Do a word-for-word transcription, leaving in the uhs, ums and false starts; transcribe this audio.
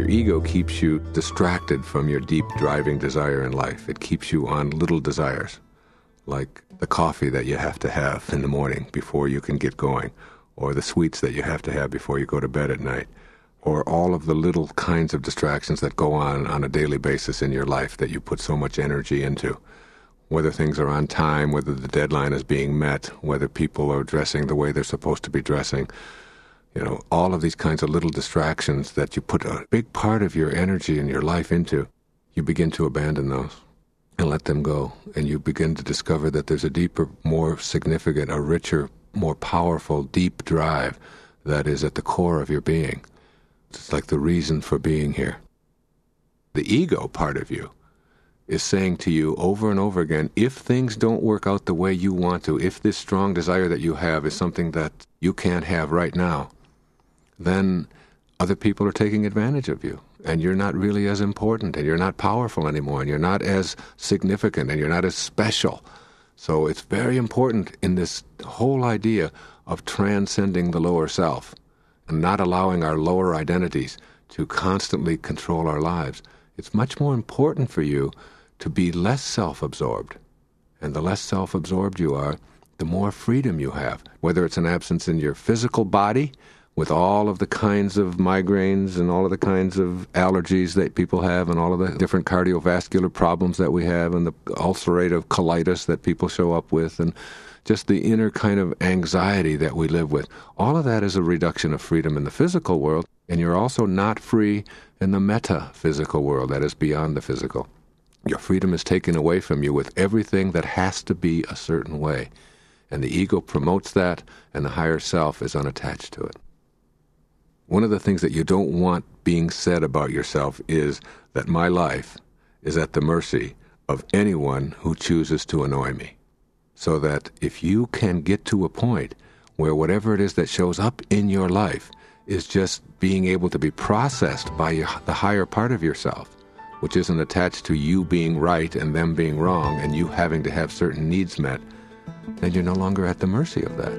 Your ego keeps you distracted from your deep driving desire in life. It keeps you on little desires, like the coffee that you have to have in the morning before you can get going, or the sweets that you have to have before you go to bed at night, or all of the little kinds of distractions that go on on a daily basis in your life that you put so much energy into. Whether things are on time, whether the deadline is being met, whether people are dressing the way they're supposed to be dressing. You know, all of these kinds of little distractions that you put a big part of your energy and your life into, you begin to abandon those and let them go. And you begin to discover that there's a deeper, more significant, a richer, more powerful, deep drive that is at the core of your being. It's like the reason for being here. The ego part of you is saying to you over and over again, if things don't work out the way you want to, if this strong desire that you have is something that you can't have right now, then other people are taking advantage of you, and you're not really as important, and you're not powerful anymore, and you're not as significant, and you're not as special. So it's very important in this whole idea of transcending the lower self and not allowing our lower identities to constantly control our lives. It's much more important for you to be less self-absorbed. And the less self-absorbed you are, the more freedom you have, whether it's an absence in your physical body, with all of the kinds of migraines and all of the kinds of allergies that people have and all of the different cardiovascular problems that we have and the ulcerative colitis that people show up with and just the inner kind of anxiety that we live with. All of that is a reduction of freedom in the physical world, and you're also not free in the metaphysical world, that is beyond the physical. Your freedom is taken away from you with everything that has to be a certain way, and the ego promotes that, and the higher self is unattached to it. One of the things that you don't want being said about yourself is that my life is at the mercy of anyone who chooses to annoy me. So that if you can get to a point where whatever it is that shows up in your life is just being able to be processed by your, the higher part of yourself, which isn't attached to you being right and them being wrong and you having to have certain needs met, then you're no longer at the mercy of that.